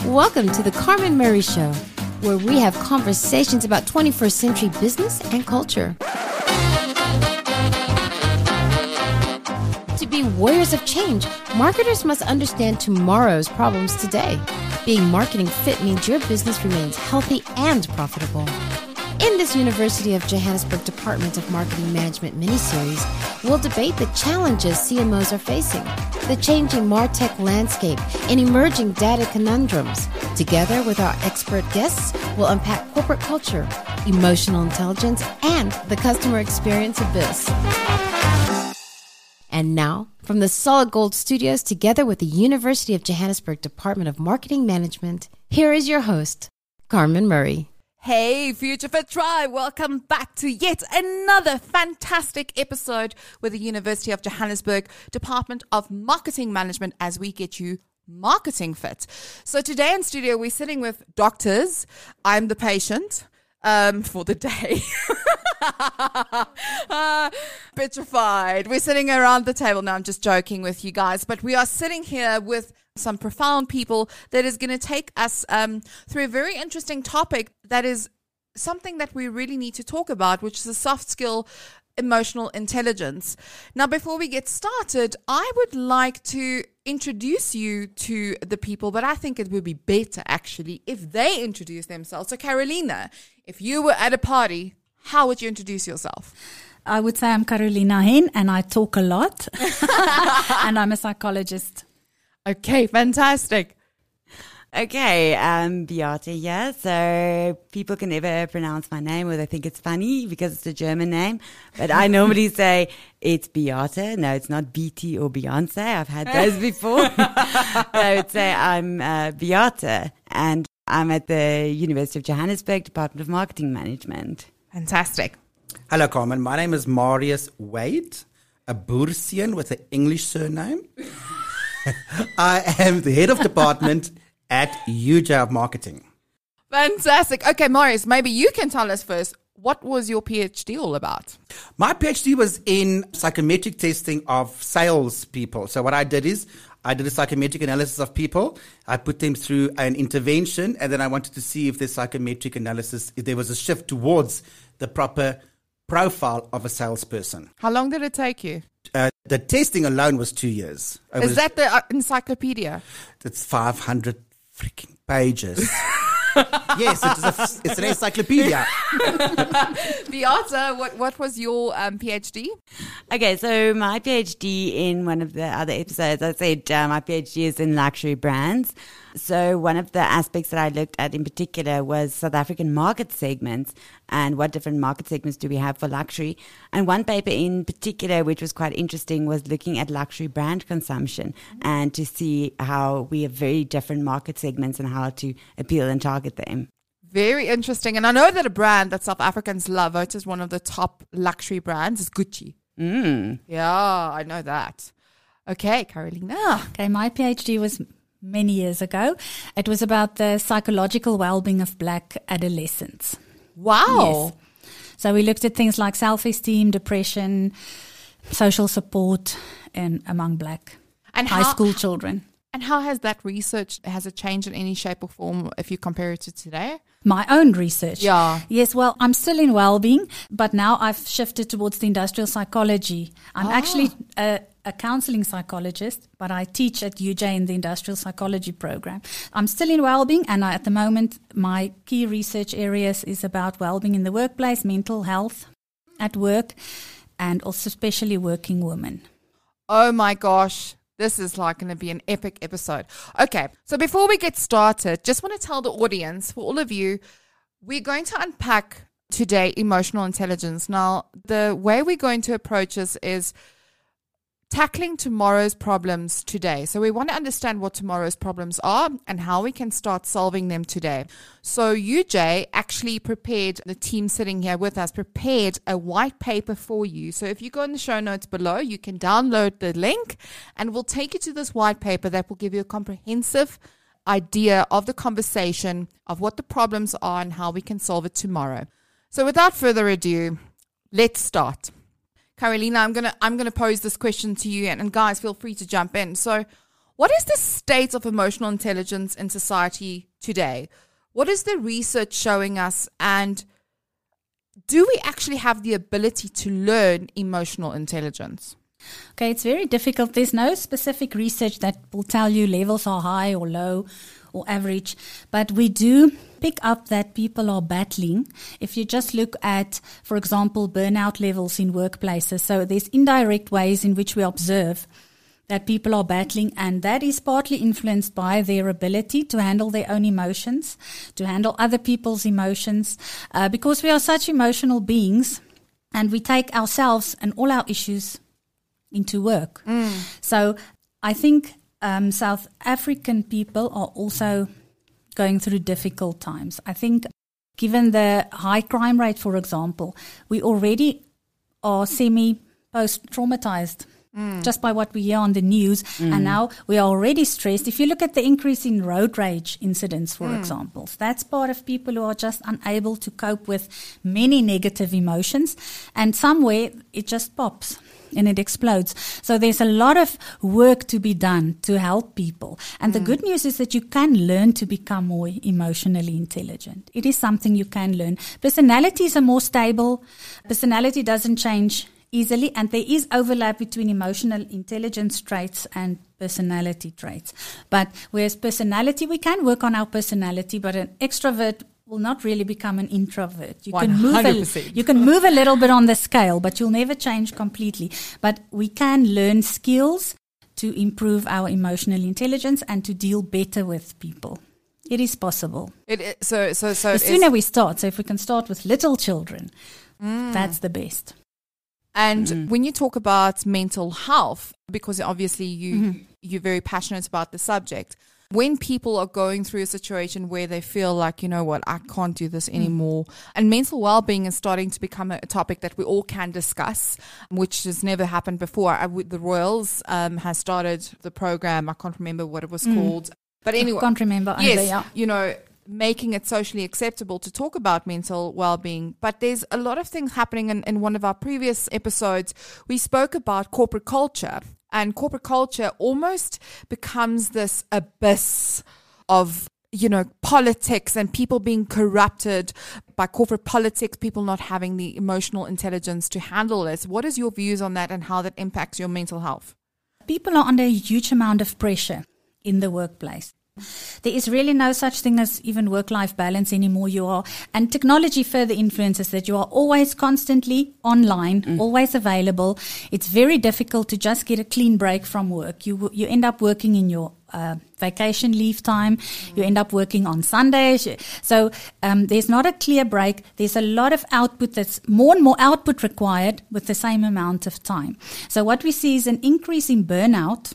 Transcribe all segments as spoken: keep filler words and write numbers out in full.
Welcome to the Carmen Murray Show, where we have conversations about twenty-first century business and culture. To be warriors of change, marketers must understand tomorrow's problems today. Being marketing fit means your business remains healthy and profitable. In this University of Johannesburg Department of Marketing Management mini-series, we'll debate the challenges C M Os are facing, the changing MarTech landscape, and emerging data conundrums. Together with our expert guests, we'll unpack corporate culture, emotional intelligence, and the customer experience abyss. And now, from the Solid Gold Studios, together with the University of Johannesburg Department of Marketing Management, here is your host, Carmen Murray. Hey, Future Fit Tribe, welcome back to yet another fantastic episode with the University of Johannesburg Department of Marketing Management as we get you marketing fit. So today in studio, we're sitting with doctors. I'm the patient um, for the day. uh, petrified. We're sitting around the table. Now I'm just joking with you guys, but we are sitting here with some profound people that is going to take us um, through a very interesting topic that is something that we really need to talk about, which is a soft skill, emotional intelligence. Now, before we get started, I would like to introduce you to the people, but I think it would be better actually if they introduce themselves. So Carolina, if you were at a party, how would you introduce yourself? I would say I'm Carolina Hen and I talk a lot and I'm a psychologist. Okay, fantastic. Okay, um, Beate here. So people can never pronounce my name or they think it's funny because it's a German name. But I normally say it's Beate. No, it's not B T or Beyonce. I've had those before. I would say I'm uh, Beate and I'm at the University of Johannesburg Department of Marketing Management. Fantastic. Hello, Carmen. My name is Marius Wade, a Boersian with an English surname. I am the head of department at U J of Marketing. Fantastic. Okay, Marius, maybe you can tell us first, what was your PhD all about? My PhD was in psychometric testing of salespeople. So what I did is I did a psychometric analysis of people. I put them through an intervention, and then I wanted to see if the psychometric analysis, if there was a shift towards the proper profile of a salesperson. How long did it take you? Uh, the testing alone was two years. It Is was, that the uh, encyclopedia? It's five hundred freaking pages. Yes, it's, a, it's an encyclopedia. Beate, what, what was your um, PhD? Okay, so my PhD in one of the other episodes, I said uh, my PhD is in luxury brands. So one of the aspects that I looked at in particular was South African market segments and what different market segments do we have for luxury. And one paper in particular, which was quite interesting, was looking at luxury brand consumption and to see how we have very different market segments and how to appeal and target them. Very interesting. And I know that a brand that South Africans love, voted as one of the top luxury brands, is Gucci. Mm. Yeah, I know that. Okay, Carolina. Okay, my PhD was many years ago. It was about the psychological well-being of Black adolescents. Wow. Yes. So we looked at things like self-esteem, depression, social support and among Black and high how, school children. And how has that research, has it changed in any shape or form if you compare it to today? My own research. Yeah. Yes, well, I'm still in well-being, but now I've shifted towards the industrial psychology. I'm oh. actually a, a counseling psychologist, but I teach at U J in the industrial psychology program. I'm still in well-being, and I, at the moment, my key research areas is about well-being in the workplace, mental health at work, and also especially working women. Oh my gosh. This is like going to be an epic episode. Okay, so before we get started, just want to tell the audience, for all of you, we're going to unpack today emotional intelligence. Now, the way we're going to approach this is tackling tomorrow's problems today. So we want to understand what tomorrow's problems are and how we can start solving them today. So U J actually prepared, the team sitting here with us, prepared a white paper for you. So if you go in the show notes below, you can download the link and we'll take you to this white paper that will give you a comprehensive idea of the conversation, of what the problems are and how we can solve it tomorrow. So without further ado, let's start. Carolina, I'm gonna I'm gonna pose this question to you, and, and guys, feel free to jump in. So, What is the state of emotional intelligence in society today? What is the research showing us? And do we actually have the ability to learn emotional intelligence? Okay, it's very difficult. There's no specific research that will tell you levels are high or low or average, but we do pick up that people are battling. If you just look at, for example, burnout levels in workplaces, so there's indirect ways in which we observe that people are battling, and that is partly influenced by their ability to handle their own emotions, to handle other people's emotions, uh, because we are such emotional beings, and we take ourselves and all our issues into work. Mm. So I think um, South African people are also going through difficult times. I think given the high crime rate, for example, we already are semi-post-traumatized mm. just by what we hear on the news. Mm. And now we are already stressed. If you look at the increase in road rage incidents, for mm. example, that's part of people who are just unable to cope with many negative emotions. And somewhere it just pops and it explodes. So there's a lot of work to be done to help people. And mm. the good news is that you can learn to become more emotionally intelligent. It is something you can learn. Personalities are more stable. Personality doesn't change easily. And there is overlap between emotional intelligence traits and personality traits. But whereas personality, we can work on our personality, but an extrovert will not really become an introvert. You can move a, you can move a little bit on the scale, but you'll never change completely. But we can learn skills to improve our emotional intelligence and to deal better with people. It is possible. It is, so so so the sooner we start. So if we can start with little children, mm. that's the best. And mm. when you talk about mental health, because obviously you mm-hmm. you're very passionate about the subject. When people are going through a situation where they feel like, you know what, I can't do this anymore. Mm. And mental well-being is starting to become a topic that we all can discuss, which has never happened before. I, the Royals um, has started the program. I can't remember what it was mm. called. But anyway. I can't remember either, yes, yeah. You know, making it socially acceptable to talk about mental well-being. But there's a lot of things happening. In, in one of our previous episodes, we spoke about corporate culture. And corporate culture almost becomes this abyss of, you know, politics and people being corrupted by corporate politics, people not having the emotional intelligence to handle this. What is your views on that and how that impacts your mental health? People are under a huge amount of pressure in the workplace. There is really no such thing as even work-life balance anymore. You are, and technology further influences that you are always constantly online, mm. always available. It's very difficult to just get a clean break from work. You you end up working in your uh, vacation leave time. Mm. You end up working on Sundays. So um, there's not a clear break. There's a lot of output that's more and more output required with the same amount of time. So what we see is an increase in burnout.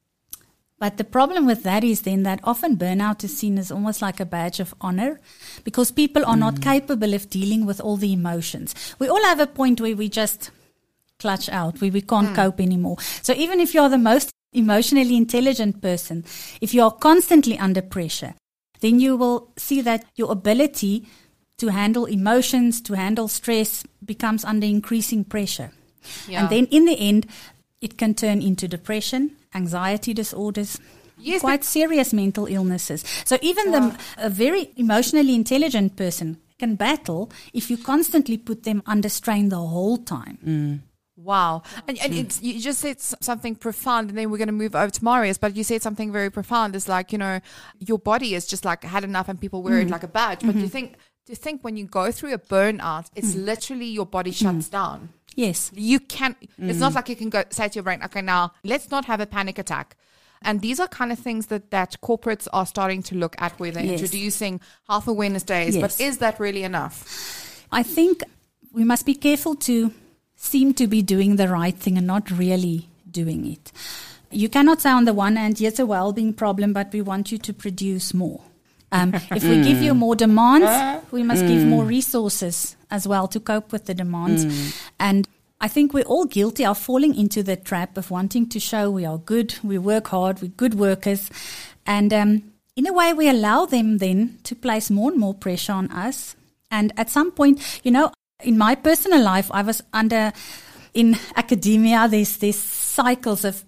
But the problem with that is then that often burnout is seen as almost like a badge of honor because people are mm. not capable of dealing with all the emotions. We all have a point where we just clutch out, where we can't mm. cope anymore. So even if you're the most emotionally intelligent person, if you are constantly under pressure, then you will see that your ability to handle emotions, to handle stress becomes under increasing pressure. Yeah. And then in the end, it can turn into depression, anxiety disorders, yes, quite serious mental illnesses. So even wow. the, a very emotionally intelligent person can battle if you constantly put them under strain the whole time. Mm. Wow. And, and mm. it's, you just said something profound, and then we're going to move over to Marius, but you said something very profound. It's like, you know, your body is just like had enough and people wear mm. it like a badge. But mm-hmm. you think, do you think when you go through a burnout, it's mm. literally your body shuts mm. down? Yes. You can, mm. it's not like you can go say to your brain, okay, now let's not have a panic attack. And these are kind of things that, that corporates are starting to look at where they're yes. introducing health awareness days. Yes. But is that really enough? I think we must be careful to seem to be doing the right thing and not really doing it. You cannot say on the one hand, yes, a well-being problem, but we want you to produce more. Um, if we give you more demands, we must mm. give more resources as well to cope with the demands. Mm. And I think we're all guilty of falling into the trap of wanting to show we are good, we work hard, we're good workers. And um, in a way, we allow them then to place more and more pressure on us. And at some point, you know, in my personal life, I was under, in academia, there's, there's cycles of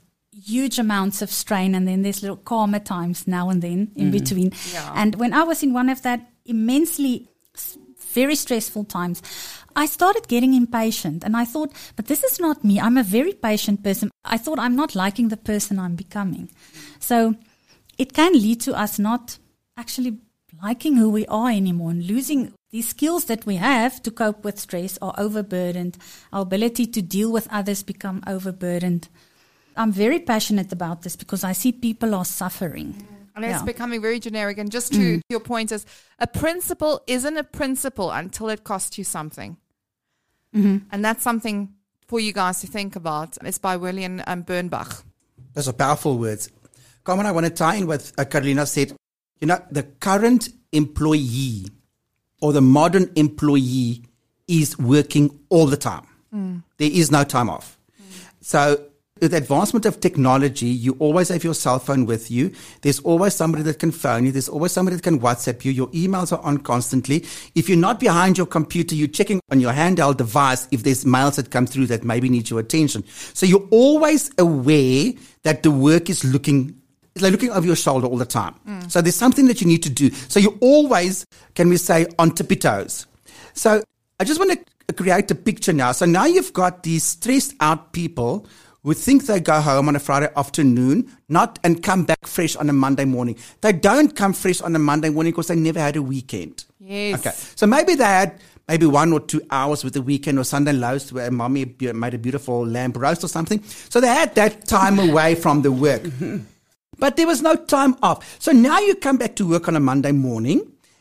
huge amounts of strain, and then there's little calmer times now and then in Mm. between. Yeah. And when I was in one of that immensely, s- very stressful times, I started getting impatient, and I thought, but this is not me. I'm a very patient person. I thought I'm not liking the person I'm becoming. So it can lead to us not actually liking who we are anymore and losing these skills that we have to cope with stress are overburdened. Our ability to deal with others become overburdened. I'm very passionate about this because I see people are suffering. And it's Yeah. becoming very generic. And just to your point is, a principle isn't a principle until it costs you something. Mm-hmm. And that's something for you guys to think about. It's by William um, Bernbach. Those are powerful words. Carmen, I want to tie in what uh, Carolina said. You know, the current employee or the modern employee is working all the time. Mm. There is no time off. Mm. So with the advancement of technology, you always have your cell phone with you. There's always somebody that can phone you. There's always somebody that can WhatsApp you. Your emails are on constantly. If you're not behind your computer, you're checking on your handheld device if there's mails that come through that maybe need your attention. So you're always aware that the work is looking It's like looking over your shoulder all the time. Mm. So there's something that you need to do. So you're always, can we say, on tippy toes. So I just want to create a picture now. So now you've got these stressed out people who think they go home on a Friday afternoon, not and come back fresh on a Monday morning. They don't come fresh on a Monday morning because they never had a weekend. Yes. Okay. So maybe they had maybe one or two hours with the weekend or Sunday loaves where mommy made a beautiful lamb roast or something. So they had that time away from the work. But there was no time off. So now you come back to work on a Monday morning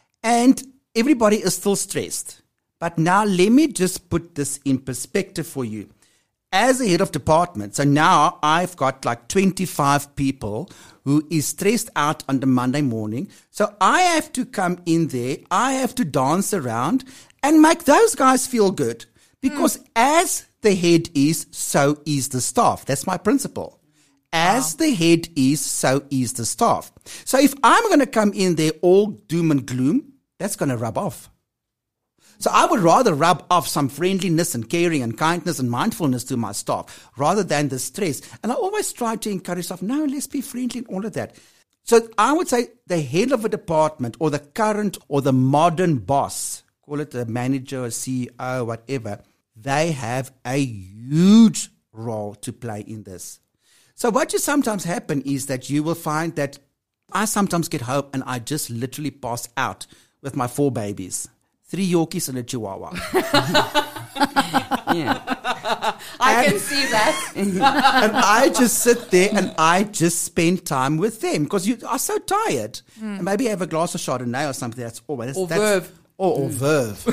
and everybody is still stressed. But now let me just put this in perspective for you. As a head of department, so now I've got like twenty-five people who is stressed out on the Monday morning. So I have to come in there, I have to dance around and make those guys feel good. Because mm. as the head is, so is the staff. That's my principle. As wow. the head is, so is the staff. So if I'm going to come in there all doom and gloom, that's going to rub off. So I would rather rub off some friendliness and caring and kindness and mindfulness to my staff rather than the stress. And I always try to encourage staff, no, let's be friendly and all of that. So I would say the head of a department or the current or the modern boss, call it a manager, a C E O, whatever, they have a huge role to play in this. So what you sometimes happen is that you will find that I sometimes get home and I just literally pass out with my four babies, three Yorkies and a Chihuahua. yeah. I and, can see that. And I just sit there and I just spend time with them because you are so tired. Mm. And maybe have a glass of Chardonnay or something. That's always. Or that's, Verve. Or, or mm. Verve.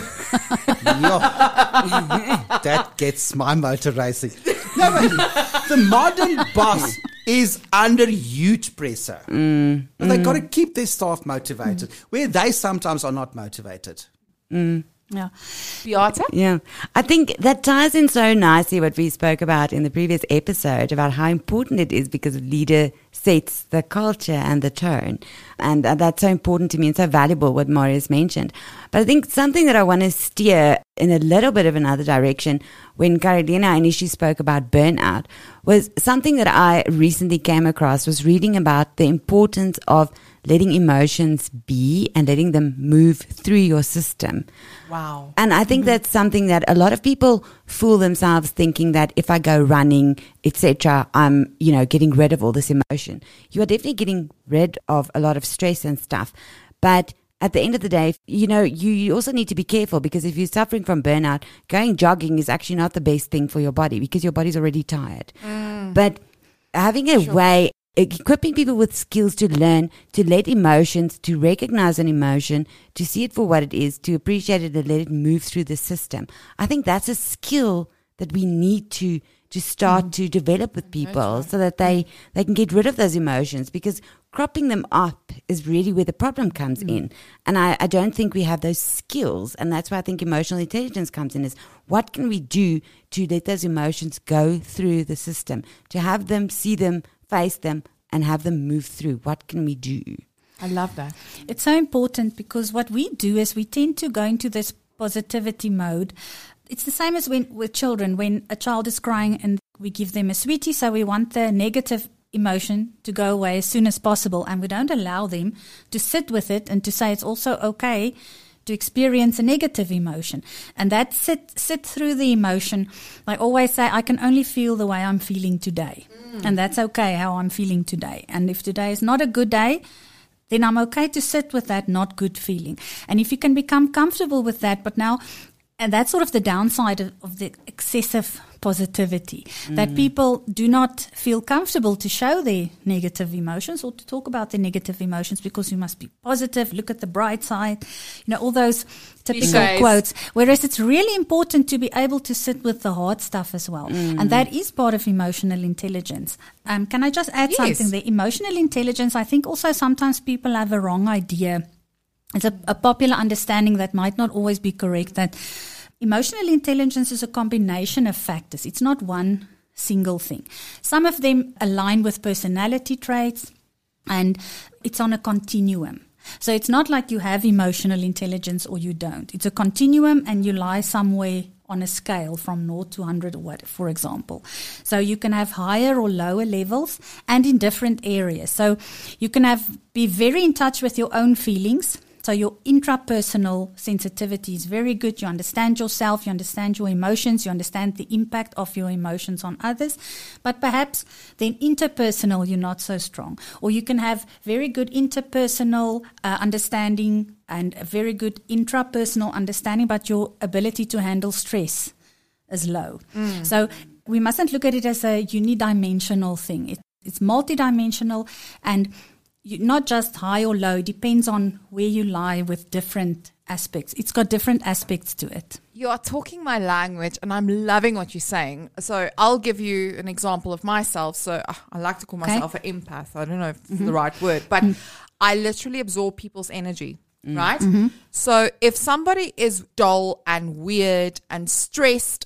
That gets my motor racing. No, but the modern boss is under huge pressure. Mm. But they mm. got to keep their staff motivated, mm. where they sometimes are not motivated. Mm. Yeah. Beata? Yeah. I think that ties in so nicely what we spoke about in the previous episode about how important it is because a leader sets the culture and the tone. And uh, that's so important to me and so valuable what Marius mentioned. But I think something that I want to steer in a little bit of another direction when Carolina initially spoke about burnout was something that I recently came across was reading about the importance of letting emotions be and letting them move through your system. Wow. And I think mm-hmm. that's something that a lot of people fool themselves thinking that if I go running, et cetera, I'm, you know, getting rid of all this emotion. You are definitely getting rid of a lot of stress and stuff. But at the end of the day, you know, you, you also need to be careful because if you're suffering from burnout, going jogging is actually not the best thing for your body because your body's already tired. Mm. But having a sure. way equipping people with skills to learn, to let emotions, to recognize an emotion, to see it for what it is, to appreciate it and let it move through the system. I think that's a skill that we need to to start mm. to develop with people right. so that they, they can get rid of those emotions because cropping them up is really where the problem comes mm. in. And I, I don't think we have those skills. And that's why I think emotional intelligence comes in is what can we do to let those emotions go through the system, to have them, see them, face them and have them move through. What can we do? I love that. It's so important because what we do is we tend to go into this positivity mode. It's the same as when with children, when a child is crying and we give them a sweetie, so we want the negative emotion to go away as soon as possible, and we don't allow them to sit with it and to say it's also okay to experience a negative emotion. And that sit sit through the emotion. I always say I can only feel the way I'm feeling today. Mm. And that's okay how I'm feeling today. And if today is not a good day, then I'm okay to sit with that not good feeling. And if you can become comfortable with that, but now, and that's sort of the downside of, of the excessive positivity, mm. that people do not feel comfortable to show their negative emotions or to talk about their negative emotions because you must be positive, look at the bright side, you know, all those typical Clichés. quotes. Whereas it's really important to be able to sit with the hard stuff as well. Mm. And that is part of emotional intelligence. Um, can I just add Yes. something there? Emotional intelligence, I think also sometimes people have a wrong idea. It's a, a popular understanding that might not always be correct, that emotional intelligence is a combination of factors. It's not one single thing. Some of them align with personality traits, and it's on a continuum. So it's not like you have emotional intelligence or you don't. It's a continuum, and you lie somewhere on a scale from zero to one hundred, or what, for example. So you can have higher or lower levels and in different areas. So you can have be very in touch with your own feelings. So your intrapersonal sensitivity is very good. You understand yourself, you understand your emotions, you understand the impact of your emotions on others. But perhaps then interpersonal, you're not so strong. Or you can have very good interpersonal uh, understanding and a very good intrapersonal understanding, but your ability to handle stress is low. Mm. So we mustn't look at it as a unidimensional thing. It, it's multidimensional, and you, not just high or low, depends on where you lie with different aspects. It's got different aspects to it. You are talking my language, and I'm loving what you're saying. So I'll give you an example of myself. So uh, I like to call Okay. myself an empath. I don't know if it's mm-hmm. the right word, but mm. I literally absorb people's energy, mm. right? Mm-hmm. So if somebody is dull and weird and stressed,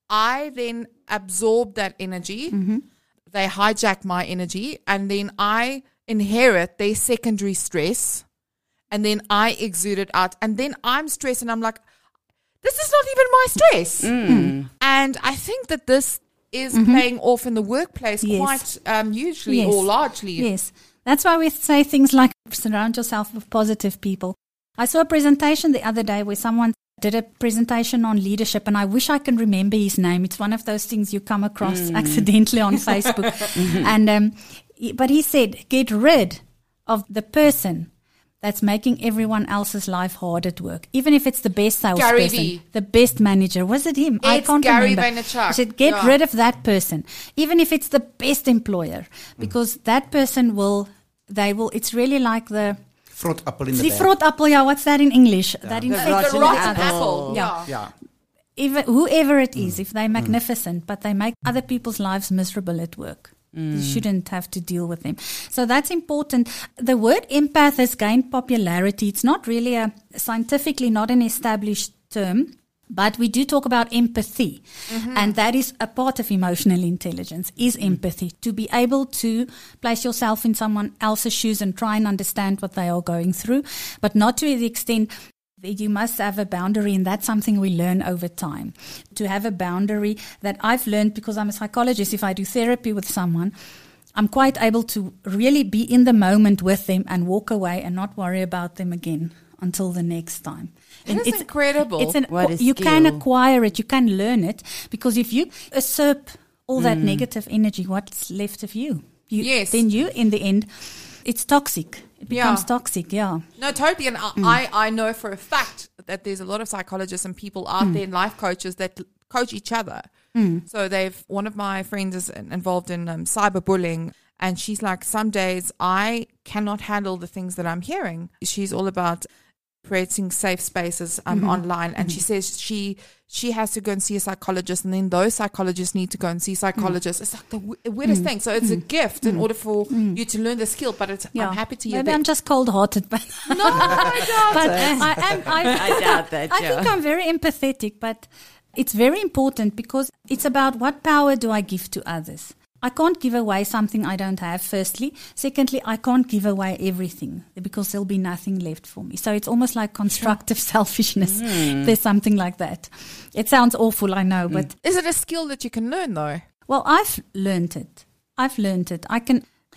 I then absorb that energy. Mm-hmm. They hijack my energy, and then I inherit their secondary stress, and then I exude it out, and then I'm stressed, and I'm like, this is not even my stress. Mm. And I think that this is mm-hmm. playing off in the workplace yes. quite um, usually yes. or largely. Yes. That's why we say things like surround yourself with positive people. I saw a presentation the other day where someone did a presentation on leadership, and I wish I can remember his name. It's one of those things you come across mm. accidentally on Facebook. mm-hmm. And um, but he said, get rid of the person that's making everyone else's life hard at work, even if it's the best salesperson, Gary V. the best manager. Was it him? I It's can't Gary remember. Vaynerchuk. He said, get Yeah. rid of that person, even if it's the best employer, because mm. that person will, they will, it's really like the Front apple in the Die bag. vrot appel, yeah, what's that in English? Yeah. That The, infects the you. rotten apple. apple. Yeah. Yeah. Yeah. Even, whoever it is, if they're magnificent, but they make other people's lives miserable at work. Mm. You shouldn't have to deal with them. So that's important. The word empath has gained popularity. It's not really a scientifically not an established term, but we do talk about empathy. Mm-hmm. And that is a part of emotional intelligence, is empathy. To be able to place yourself in someone else's shoes and try and understand what they are going through, but not to the extent that you must have a boundary, and that's something we learn over time. To have a boundary that I've learned because I'm a psychologist. If I do therapy with someone, I'm quite able to really be in the moment with them and walk away and not worry about them again until the next time. It is it's incredible. It's an, What a you can skill. acquire it, you can learn it, because if you usurp all that Mm. negative energy, what's left of you? you Yes. Then you, in the end, it's toxic. It becomes Yeah. toxic, yeah. No, totally. And I, Mm. I, I know for a fact that there's a lot of psychologists and people out Mm. there and life coaches that coach each other. So they've, one of my friends is involved in um, cyberbullying, and she's like, some days I cannot handle the things that I'm hearing. She's all about creating safe spaces um, Mm-hmm. online, and she says she she has to go and see a psychologist, and then those psychologists need to go and see psychologists. It's like the w- weirdest thing. So it's a gift in order for you to learn the skill, but it's, Yeah. I'm happy to hear Maybe that. I'm just cold-hearted, but no, I doubt but it. I am. I, I doubt that, I yeah. think I'm very empathetic, but it's very important because it's about what power do I give to others. I can't give away something I don't have, firstly. Secondly, I can't give away everything because there'll be nothing left for me. So it's almost like constructive selfishness. Mm. There's something like that. It sounds awful, I know, but Is it a skill that you can learn though? well, I've learned it. I've learned it. I can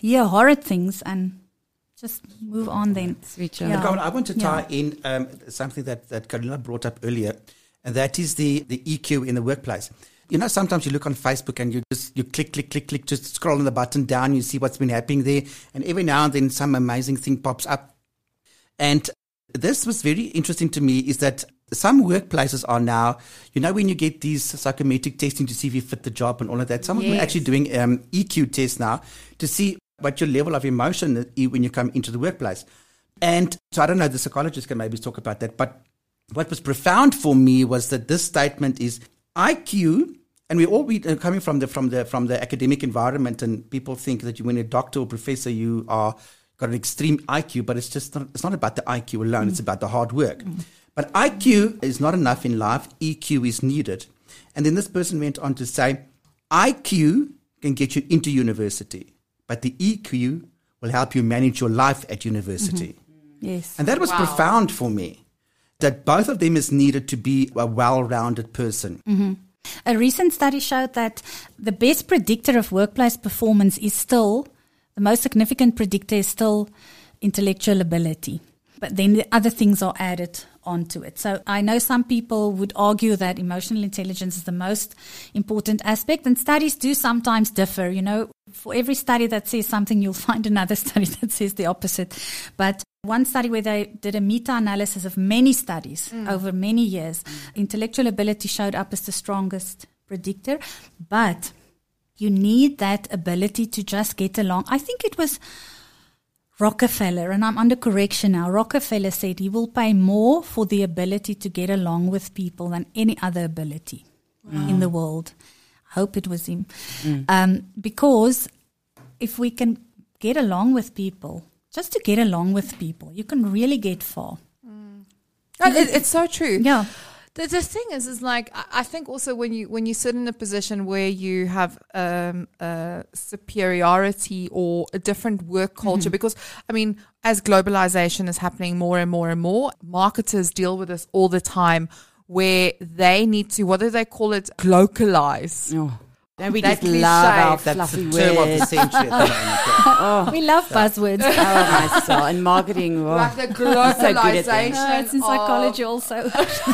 hear horrid things and just move on then. Sweet Yeah. Carmen, I want to tie Yeah. in um, something that, that Carolina brought up earlier, and that is the, the E Q in the workplace. You know, sometimes you look on Facebook and you just, you click, click, click, click, just scroll on the button down, you see what's been happening there, and every now and then some amazing thing pops up. And this was very interesting to me, is that some workplaces are now, you know, when you get these psychometric testing to see if you fit the job and all of that, some of them are Yes. actually doing um, E Q tests now to see what your level of emotion is when you come into the workplace. And so I don't know, the psychologist can maybe talk about that, but what was profound for me was that this statement is I Q, and we all be uh, coming from the from the from the academic environment, and people think that you, when you're a doctor or professor, you are got an extreme I Q, but it's just not, it's not about the I Q alone; mm. it's about the hard work. Mm. But I Q is not enough in life; E Q is needed. And then this person went on to say, I Q can get you into university, but the E Q will help you manage your life at university. Mm-hmm. Yes. And that was Wow. profound for me, that both of them is needed to be a well-rounded person. Mm-hmm. A recent study showed that the best predictor of workplace performance is still, the most significant predictor is still intellectual ability. But then the other things are added onto it. So I know some people would argue that emotional intelligence is the most important aspect, and studies do sometimes differ. You know, for every study that says something, you'll find another study that says the opposite. But one study where they did a meta-analysis of many studies mm. over many years, mm. intellectual ability showed up as the strongest predictor. But you need that ability to just get along. I think it was Rockefeller, and I'm under correction now, Rockefeller said he will pay more for the ability to get along with people than any other ability wow. in the world. I hope it was him. Mm. Um, because if we can get along with people, just to get along with people, you can really get far. Mm. It, it's so true. Yeah. The, the thing is, is like, I, I think also when you when you sit in a position where you have um, a superiority or a different work culture, mm-hmm. because, I mean, as globalization is happening more and more and more, marketers deal with this all the time where they need to, what do they call it, localize. Oh. And we That just love our cliche. That's fluffy the term of the words. century at the moment. Oh, We love buzzwords. oh my soul. And marketing. Oh. Like the so good at that. globalization. Uh, it's in of- psychology also.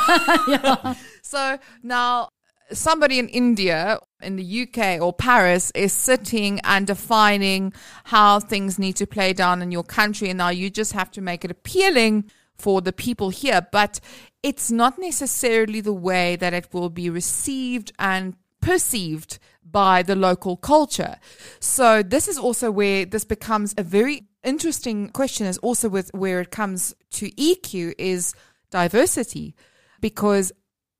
yeah. So now somebody in India, in the U K or Paris is sitting and defining how things need to play down in your country. And now you just have to make it appealing for the people here. But it's not necessarily the way that it will be received and perceived by the local culture. So this is also where this becomes a very interesting question, is also with where it comes to E Q is diversity. Because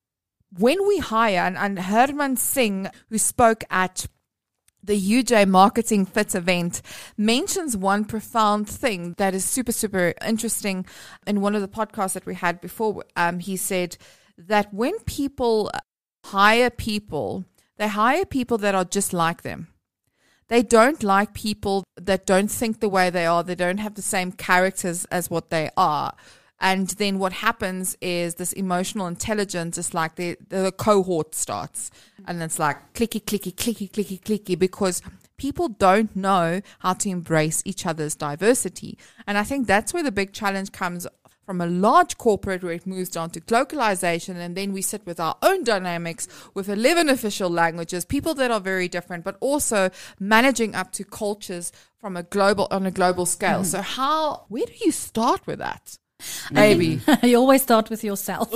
when we hire, and, and Herman Singh, who spoke at the U J Marketing Fit event, mentions one profound thing that is super, super interesting. In one of the podcasts that we had before, um, he said that when people hire people, they hire people that are just like them. They don't like people that don't think the way they are. They don't have the same characters as what they are. And then what happens is this emotional intelligence is like the, the cohort starts. And it's like clicky, clicky, clicky, clicky, clicky, because people don't know how to embrace each other's diversity. And I think that's where the big challenge comes from a large corporate, where it moves down to localization, and then we sit with our own dynamics with eleven official languages, people that are very different, but also managing up to cultures from a global on a global scale. Mm. So how, where do you start with that? Maybe You always start with yourself.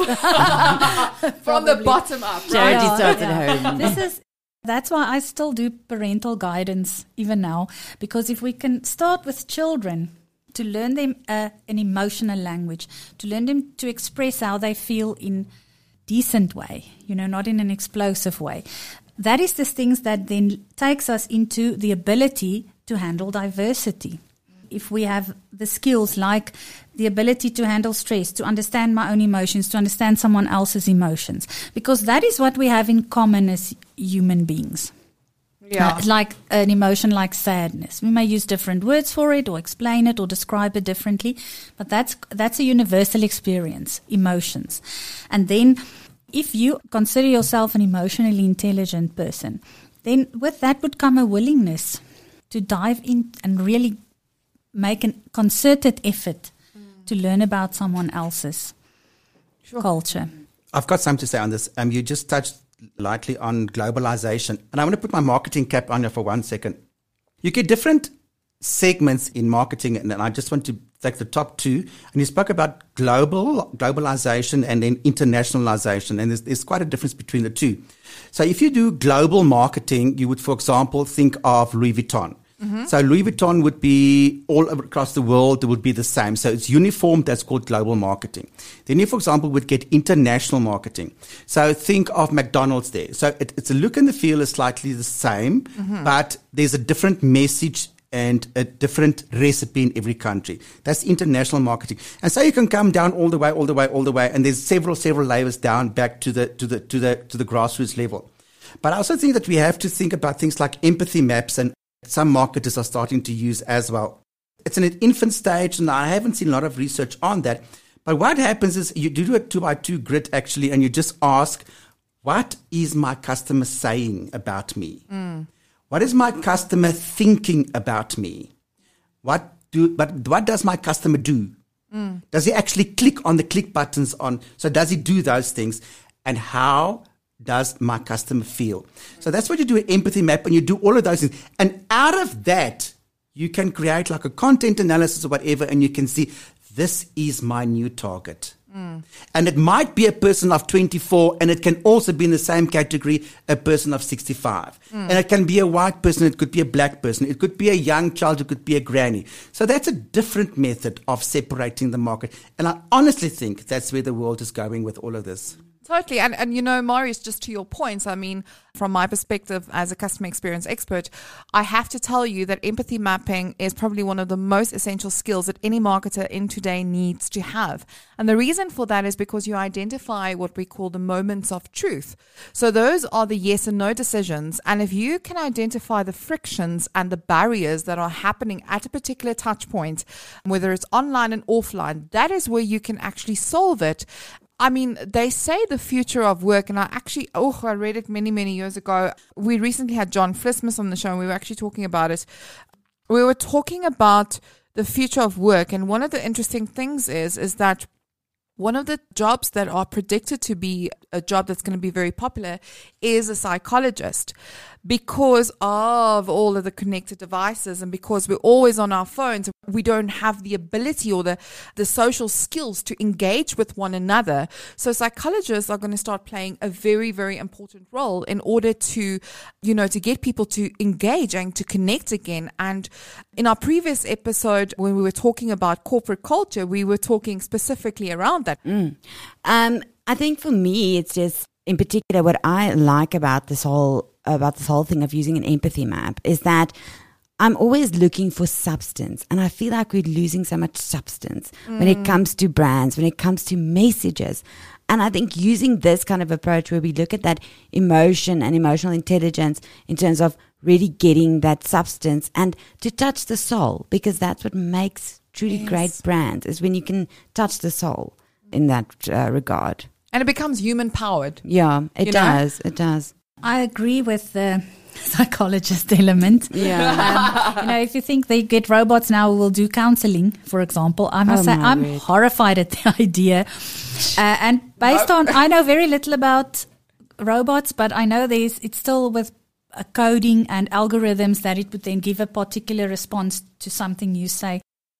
from the bottom up, right? Charity Yeah, starts yeah. at home. This is that's why I still do parental guidance even now, because if we can start with children, to learn them uh, an emotional language, to learn them to express how they feel in decent way, you know, not in an explosive way. That is the things that then takes us into the ability to handle diversity. If we have the skills like the ability to handle stress, to understand my own emotions, to understand someone else's emotions, because that is what we have in common as human beings. Yeah. Uh, like an emotion like sadness. We may use different words for it or explain it or describe it differently, but that's that's a universal experience, emotions. And then if you consider yourself an emotionally intelligent person, then with that would come a willingness to dive in and really make a concerted effort mm. to learn about someone else's sure. culture. I've got something to say on this. Um, you just touched lightly on globalization. And I want to put my marketing cap on here for one second. You get different segments in marketing, and I just want to take the top two. And you spoke about global, globalization and then internationalization. And there's, there's quite a difference between the two. So if you do global marketing, you would, for example, think of Louis Vuitton. Mm-hmm. So Louis Vuitton would be all across the world. It would be the same. So it's uniform. That's called global marketing. Then you, for example, would get international marketing. So think of McDonald's there. So it, it's a look and the feel is slightly the same, mm-hmm. but there's a different message and a different recipe in every country. That's international marketing. And so you can come down all the way, all the way, all the way. And there's several, several layers down back to the, to the, to the, to the grassroots level. But I also think that we have to think about things like empathy maps, and some marketers are starting to use as well. It's in an infant stage, and I haven't seen a lot of research on that. But what happens is you do a two by two grid actually, and you just ask, what is my customer saying about me? Mm. What is my customer thinking about me? What do, but what does my customer do? Mm. Does he actually click on the click buttons on? So does he do those things? And how does my customer feel? So that's what you do, an empathy map, and you do all of those things. And out of that, you can create like a content analysis or whatever, and you can see, this is my new target. Mm. And it might be a person of twenty-four, and it can also be in the same category, a person of sixty-five. Mm. And it can be a white person, it could be a black person, it could be a young child, it could be a granny. So that's a different method of separating the market. And I honestly think that's where the world is going with all of this. Totally. And, and you know, Marius, just to your points, I mean, from my perspective as a customer experience expert, I have to tell you that empathy mapping is probably one of the most essential skills that any marketer in today needs to have. And the reason for that is because you identify what we call the moments of truth. So those are the yes and no decisions. And if you can identify the frictions and the barriers that are happening at a particular touch point, whether it's online and offline, that is where you can actually solve it. I mean, they say the future of work, and I actually, oh, I read it many, many years ago. We recently had John Flismus on the show, and we were actually talking about it. We were talking about the future of work, and one of the interesting things is, is that one of the jobs that are predicted to be a job that's going to be very popular is a psychologist, because of all of the connected devices and because we're always on our phones. We don't have the ability or the, the social skills to engage with one another. So psychologists are going to start playing a very, very important role in order to, you know, to get people to engage and to connect again. And in our previous episode, when we were talking about corporate culture, we were talking specifically around that. Mm. Um, I think for me, it's just in particular what I like about this whole about this whole thing of using an empathy map is that I'm always looking for substance, and I feel like we're losing so much substance mm. when it comes to brands, when it comes to messages. And I think using this kind of approach where we look at that emotion and emotional intelligence in terms of really getting that substance and to touch the soul, because that's what makes truly yes. great brands, is when you can touch the soul in that uh, regard. And it becomes human powered. Yeah, it you does. Know? It does. I agree with the psychologist element. Yeah. Um, you know, if you think they get robots now who will do counseling, for example, I must oh say I'm word. horrified at the idea. Uh, and based on, I know very little about robots, but I know there's, it's still with uh, coding and algorithms that it would then give a particular response to something you say.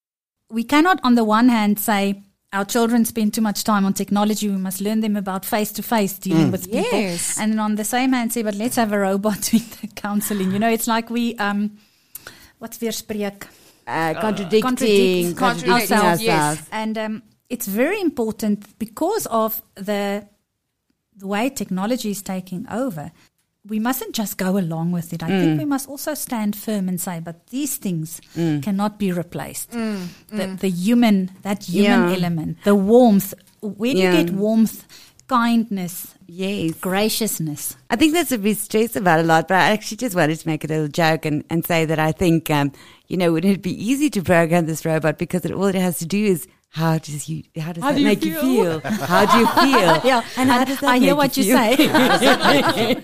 We cannot on the one hand say, our children spend too much time on technology, we must learn them about face-to-face dealing mm. with people. Yes. And then on the same hand say, but let's have a robot doing the counseling. You know, it's like we, um, what's weerspreek? Uh, contradicting, contradicting, contradicting ourselves. Yes. And um, it's very important because of the, the way technology is taking over. We mustn't just go along with it. I mm. think we must also stand firm and say, but these things mm. cannot be replaced. Mm. The, mm. the human, that human yeah. element, the warmth. When yeah. you get warmth, kindness, yes, graciousness. I think that's a bit stressed about a lot, but I actually just wanted to make a little joke and, and say that I think, um, you know, wouldn't it be easy to program this robot, because it, all it has to do is how does you how does How that do you make feel? you feel? How do you feel? Yeah, And how does that I hear make what you feel? say.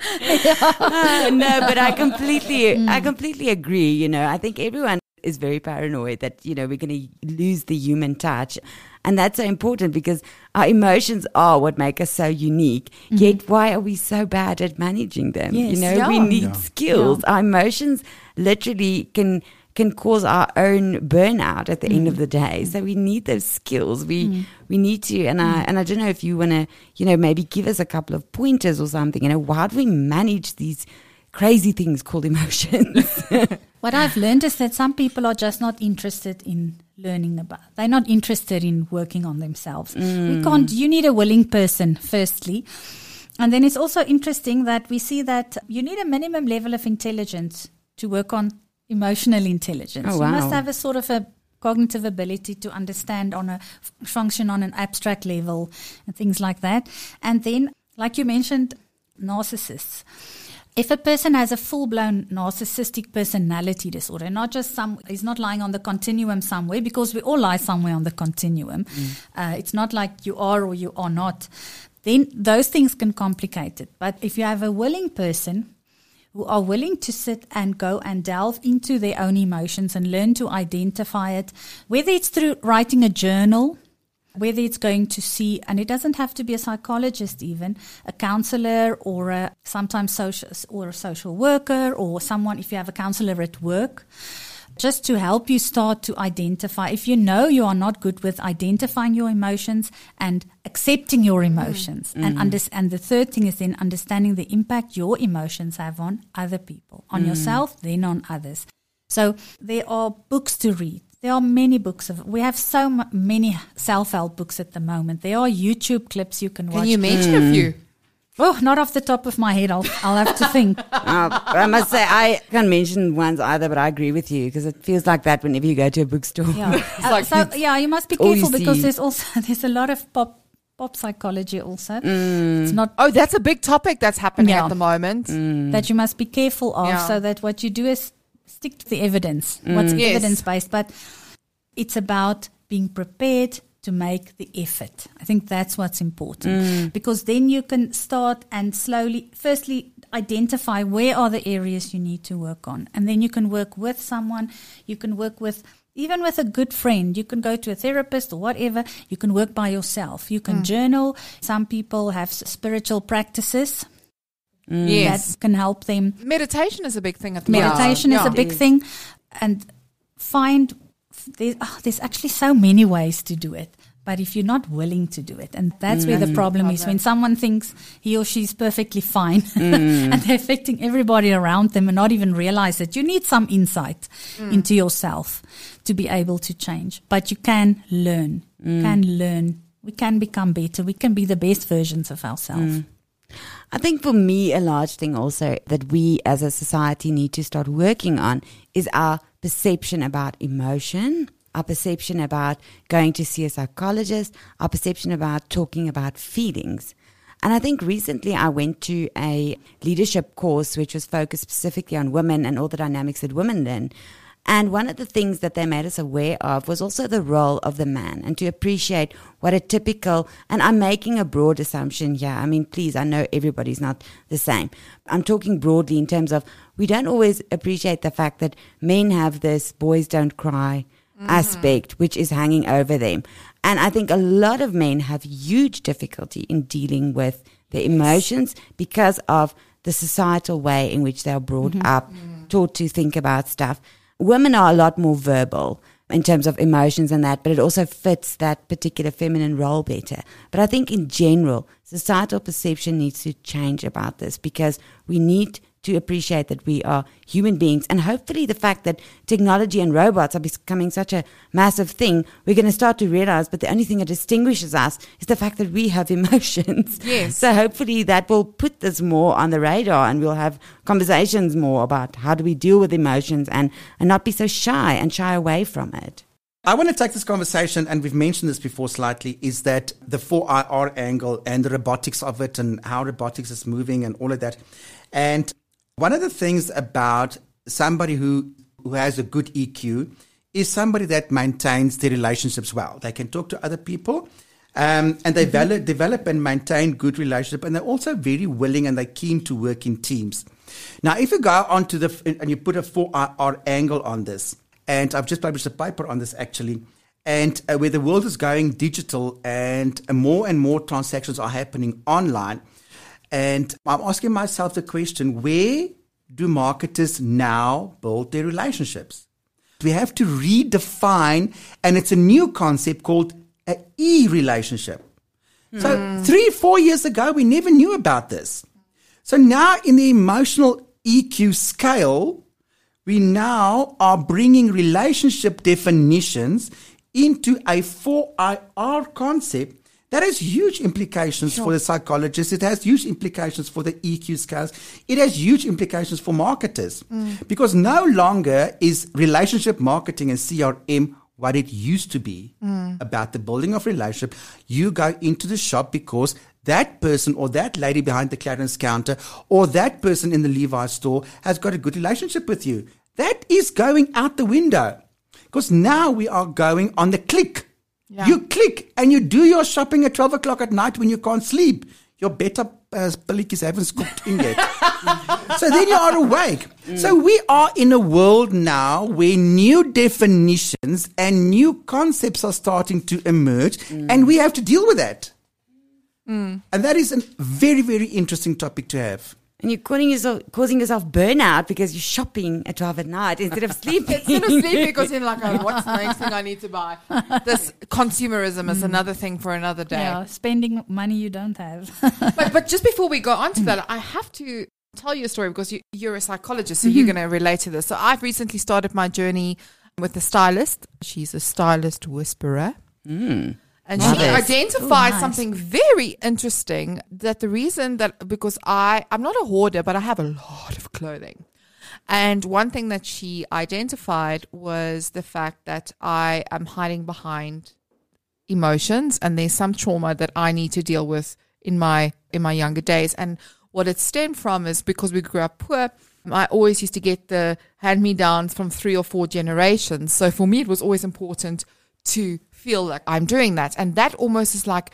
Uh, no, but I completely, I completely agree. You know, I think everyone is very paranoid that, you know, we're going to lose the human touch. And that's so important because our emotions are what make us so unique. Mm-hmm. Yet why are we so bad at managing them? Yes. You know, Yeah. we need Yeah. skills. Yeah. Our emotions literally can can cause our own burnout at the mm. end of the day. So we need those skills. We mm. we need to, and I and I don't know if you want to, you know, maybe give us a couple of pointers or something. You know, how do we manage these crazy things called emotions? What I've learned is that some people are just not interested in learning about. They're not interested in working on themselves. Mm. We can't. You need a willing person, firstly. And then it's also interesting that we see that you need a minimum level of intelligence to work on emotional intelligence. Oh, wow. You must have a sort of a cognitive ability to understand on a function on an abstract level and things like that. And then, like you mentioned, narcissists. If a person has a full-blown narcissistic personality disorder, not just some, is not lying on the continuum somewhere, because we all lie somewhere on the continuum. Mm. Uh, it's not like you are or you are not. Then those things can complicate it. But if you have a willing person who are willing to sit and go and delve into their own emotions and learn to identify it, whether it's through writing a journal, whether it's going to see, and it doesn't have to be a psychologist even, a counselor or a sometimes social or a social worker or someone, if you have a counselor at work, just to help you start to identify. If you know you are not good with identifying your emotions and accepting your emotions. Mm. And, under, and the third thing is then understanding the impact your emotions have on other people, on mm. yourself, then on others. So there are books to read. There are many books. Of, we have so m- many self-help books at the moment. There are YouTube clips you can watch. Can you mention mm. a few? Oh, not off the top of my head. I'll, I'll have to think. uh, I must say, I can't mention ones either, but I agree with you because it feels like that whenever you go to a bookstore. Yeah. uh, like so, yeah, you must be all careful you because see. there's also there's a lot of pop pop psychology also. Mm. It's not Oh, that's a big topic that's happening Yeah. at the moment. Mm. that you must be careful of, Yeah. so that what you do is stick to the evidence. What's Yes. evidence based, but it's about being prepared to make the effort. I think that's what's important Mm. because then you can start and slowly, firstly, identify where are the areas you need to work on. And then you can work with someone. You can work with, even with a good friend. You can go to a therapist or whatever. You can work by yourself. You can Mm. journal. Some people have s- spiritual practices Mm. Yes. that can help them. Meditation is a big thing at the moment. Meditation is Yeah. a big It is. thing. And find, there's, oh, there's actually so many ways to do it. But if you're not willing to do it, and that's where the Mm. problem is, when someone thinks he or she's perfectly fine Mm. and they're affecting everybody around them and not even realize it, you need some insight Mm. into yourself to be able to change. But you can learn. You Mm. can learn. We can become better. We can be the best versions of ourselves. Mm. I think for me, a large thing also that we as a society need to start working on is our perception about emotion, our perception about going to see a psychologist, our perception about talking about feelings. And I think recently I went to a leadership course which was focused specifically on women and all the dynamics that women learn. And one of the things that they made us aware of was also the role of the man and to appreciate what a typical, and I'm making a broad assumption here. I mean, please, I know everybody's not the same. I'm talking broadly in terms of we don't always appreciate the fact that men have this boys don't cry mm-hmm. aspect which is hanging over them. And I think a lot of men have huge difficulty in dealing with their emotions because of the societal way in which they are brought mm-hmm. up, mm-hmm. taught to think about stuff. Women are a lot more verbal in terms of emotions and that, but it also fits that particular feminine role better. But I think in general, societal perception needs to change about this because we need to appreciate that we are human beings. And hopefully the fact that technology and robots are becoming such a massive thing, we're going to start to realize, but the only thing that distinguishes us is the fact that we have emotions. Yes. So hopefully that will put this more on the radar and we'll have conversations more about how do we deal with emotions and, and not be so shy and shy away from it. I want to take this conversation, and we've mentioned this before slightly, is that the four I R angle and the robotics of it and how robotics is moving and all of that. And one of the things about somebody who, who has a good E Q is somebody that maintains their relationships well. They can talk to other people, um, and they mm-hmm. val- develop and maintain good relationship, and they're also very willing and they're keen to work in teams. Now, if you go on to the, and you put a four R angle on this, and I've just published a paper on this actually, and uh, where the world is going digital and uh, more and more transactions are happening online. And I'm asking myself the question, where do marketers now build their relationships? We have to redefine, and it's a new concept called an e-relationship. Mm. So three, four years ago, we never knew about this. So now in the emotional E Q scale, we now are bringing relationship definitions into a four R concept that has huge implications sure. for the psychologists. It has huge implications for the E Q scales. It has huge implications for marketers mm. because no longer is relationship marketing and C R M what it used to be mm. about the building of relationship. You go into the shop because that person or that lady behind the clearance counter or that person in the Levi's store has got a good relationship with you. That is going out the window because now we are going on the click. Yeah. You click and you do your shopping at twelve o'clock at night when you can't sleep. Your beta uh, pilletjies haven't cooked in yet. So then you are awake. Mm. So we are in a world now where new definitions and new concepts are starting to emerge mm. and we have to deal with that. Mm. And that is a very, very interesting topic to have. And you're causing yourself, causing yourself burnout because you're shopping at twelve at night instead of sleeping. Instead of sleeping because you're like, oh, what's the next thing I need to buy? This consumerism is another thing for another day. Yeah, spending money you don't have. but, but just before we go on to that, I have to tell you a story because you, you're a psychologist, so mm-hmm. you're going to relate to this. So I've recently started my journey with a stylist. She's a stylist whisperer. Mm. And Love she it. identified Ooh, nice. something very interesting, that the reason that, because I, I'm not a hoarder, but I have a lot of clothing. And one thing that she identified was the fact that I am hiding behind emotions and there's some trauma that I need to deal with in my, in my younger days. And what it stemmed from is because we grew up poor, I always used to get the hand-me-downs from three or four generations. So for me, it was always important to feel like I'm doing that. And that almost is like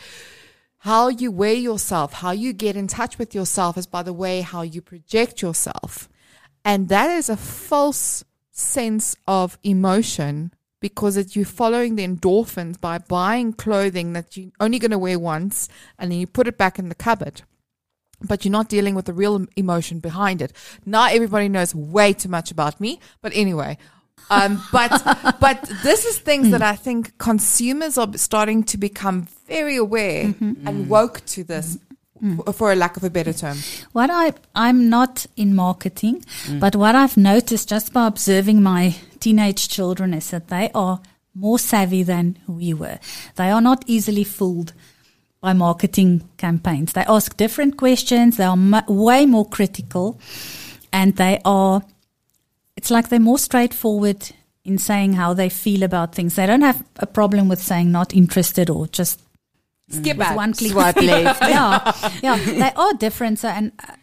how you wear yourself, how you get in touch with yourself is by the way how you project yourself. And that is a false sense of emotion because it, you're following the endorphins by buying clothing that you're only going to wear once and then you put it back in the cupboard. But you're not dealing with the real emotion behind it. Now everybody knows way too much about me. But anyway, Um, but but this is things that I think consumers are starting to become very aware mm-hmm. and woke to this, mm-hmm. for a lack of a better term. What I I'm not in marketing, mm. but what I've noticed just by observing my teenage children is that they are more savvy than we were. They are not easily fooled by marketing campaigns. They ask different questions. They are m- way more critical, and they are. It's like they're more straightforward in saying how they feel about things. They don't have a problem with saying not interested or just skip with it. one click. Swipe left. yeah, yeah, they are different. So, and uh,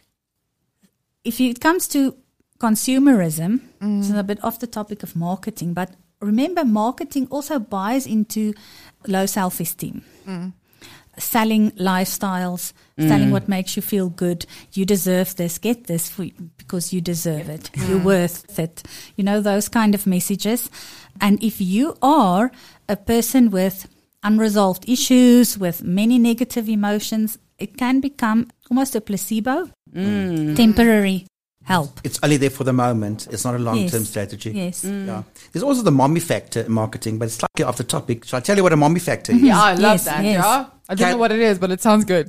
if you, it comes to consumerism, mm. it's a bit off the topic of marketing, but remember, marketing also buys into low self-esteem. Mm. Selling lifestyles, mm. selling what makes you feel good. You deserve this. Get this for, because you deserve it. Mm. You're worth it. You know, those kind of messages. And if you are a person with unresolved issues, with many negative emotions, it can become almost a placebo, mm. temporary help. It's only there for the moment. It's not a long-term yes. strategy. Yes. Mm. Yeah. There's also the mommy factor in marketing, but it's slightly off the topic. Shall I tell you what a mommy factor is? Yeah, I love yes, that. Yes. Yeah. I don't Cal- know what it is, but it sounds good.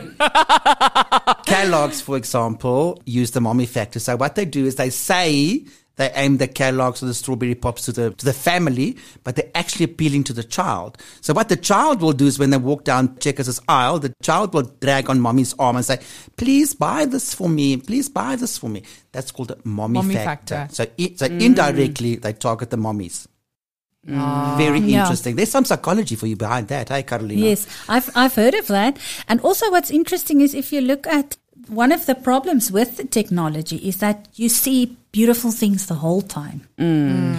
Kellogg's, for example, use the mommy factor. So what they do is they say they aim the Kellogg's or the strawberry pops to the to the family, but they're actually appealing to the child. So what the child will do is when they walk down Checkers' aisle, the child will drag on mommy's arm and say, please buy this for me. Please buy this for me. That's called a mommy, mommy factor. factor. So, it, so mm. indirectly, they target the mommies. Mm. Very interesting. Yeah. There's some psychology for you behind that, hey, Carolina? Yes, I've I've heard of that. And also what's interesting is if you look at one of the problems with the technology is that you see beautiful things the whole time. Mm. Mm.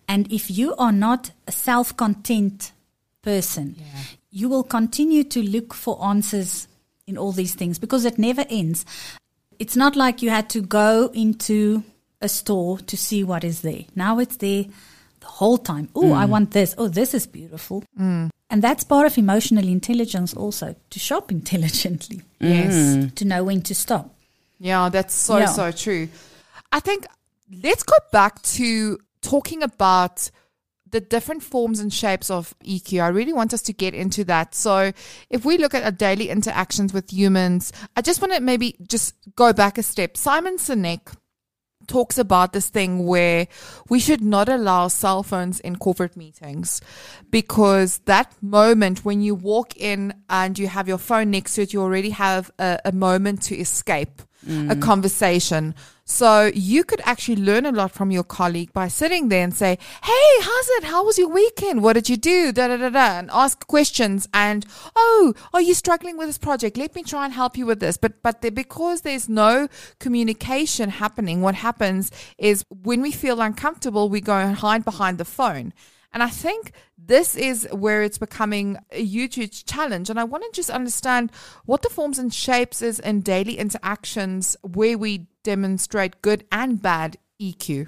And if you are not a self-content person, yeah. you will continue to look for answers in all these things because it never ends. It's not like you had to go into a store to see what is there. Now it's there the whole time. Oh, mm. I want this. Oh, this is beautiful. Mm. And that's part of emotional intelligence also, to shop intelligently. Yes. Mm. To know when to stop. Yeah, that's so, yeah. so true. I think let's go back to talking about the different forms and shapes of E Q. I really want us to get into that. So if we look at our daily interactions with humans, I just want to maybe just go back a step. Simon Sinek talks about this thing where we should not allow cell phones in corporate meetings, because that moment when you walk in and you have your phone next to it, you already have a, a moment to escape mm. a conversation. So you could actually learn a lot from your colleague by sitting there and say, hey, how's it? How was your weekend? What did you do? Da, da, da, da, and ask questions. And, oh, are you struggling with this project? Let me try and help you with this. But but there, because there's no communication happening, what happens is when we feel uncomfortable, we go and hide behind the phone. And I think this is where it's becoming a huge, huge challenge. And I want to just understand what the forms and shapes is in daily interactions where we demonstrate good and bad E Q.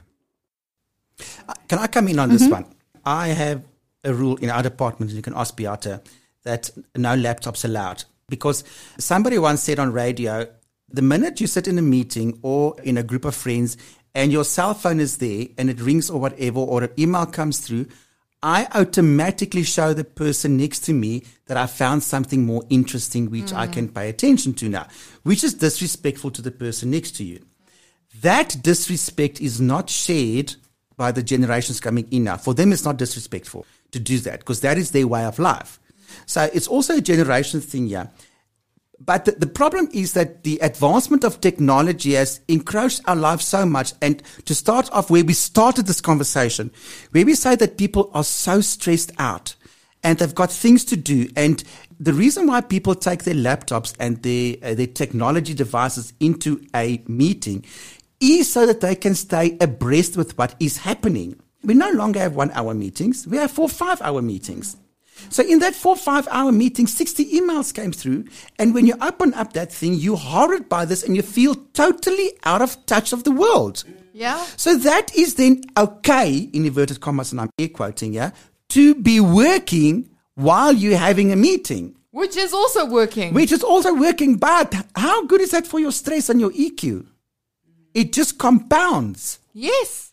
Can I come in on mm-hmm. this one? I have a rule in our department, and you can ask Beata, that no laptops allowed. Because somebody once said on radio, the minute you sit in a meeting or in a group of friends and your cell phone is there and it rings or whatever, or an email comes through, I automatically show the person next to me that I found something more interesting which mm. I can pay attention to now, which is disrespectful to the person next to you. That disrespect is not shared by the generations coming in now. For them, it's not disrespectful to do that because that is their way of life. So it's also a generation thing here. But the, the problem is that the advancement of technology has encroached our lives so much. And to start off where we started this conversation, where we say that people are so stressed out and they've got things to do. And the reason why people take their laptops and their, uh, their technology devices into a meeting is so that they can stay abreast with what is happening. We no longer have one-hour meetings. We have four, five-hour meetings. So in that four, five hour meeting, sixty emails came through. And when you open up that thing, you're horrified by this and you feel totally out of touch of the world. Yeah. So that is then okay, in inverted commas, and I'm air quoting here, to be working while you're having a meeting. Which is also working. Which is also working. But how good is that for your stress and your E Q? It just compounds. Yes.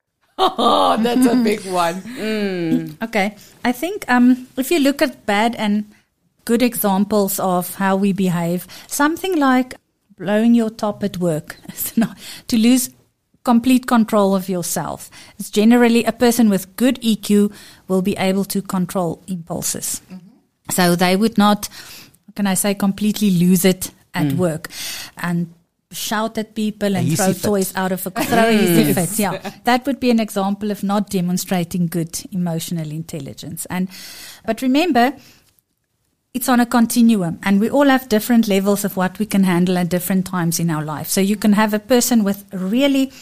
Oh, that's a big one. Mm. Okay. I think um, if you look at bad and good examples of how we behave, something like blowing your top at work, to lose complete control of yourself. It's generally a person with good E Q will be able to control impulses. Mm-hmm. So they would not, how can I say, completely lose it at mm. work. And shout at people and throw fit. toys out of a car. Throw easy fits, yeah. That would be an example of not demonstrating good emotional intelligence. And but remember, it's on a continuum, and we all have different levels of what we can handle at different times in our life. So you can have a person with a really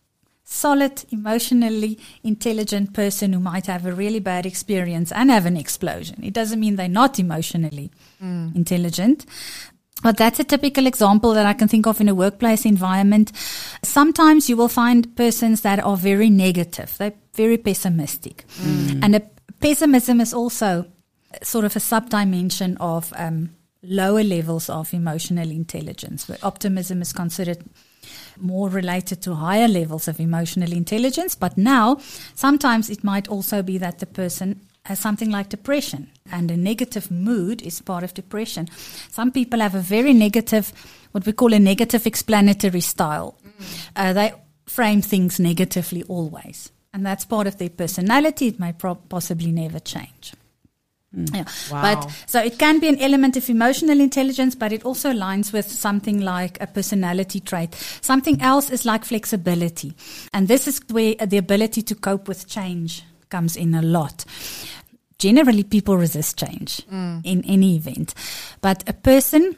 solid, emotionally intelligent person who might have a really bad experience and have an explosion. It doesn't mean they're not emotionally mm. intelligent. But that's a typical example that I can think of in a workplace environment. Sometimes you will find persons that are very negative. They're very pessimistic. Mm. And a, pessimism is also sort of a sub-dimension of um, lower levels of emotional intelligence, where optimism is considered more related to higher levels of emotional intelligence. But now, sometimes it might also be that the person has something like depression, and a negative mood is part of depression. Some people have a very negative, what we call a negative explanatory style. Mm. Uh, they frame things negatively always, and that's part of their personality. It may pro- possibly never change. Mm. Yeah. Wow. But so it can be an element of emotional intelligence, but it also aligns with something like a personality trait. Something else is like flexibility, and this is where the ability to cope with change comes in a lot. Generally, people resist change mm. in any event. But a person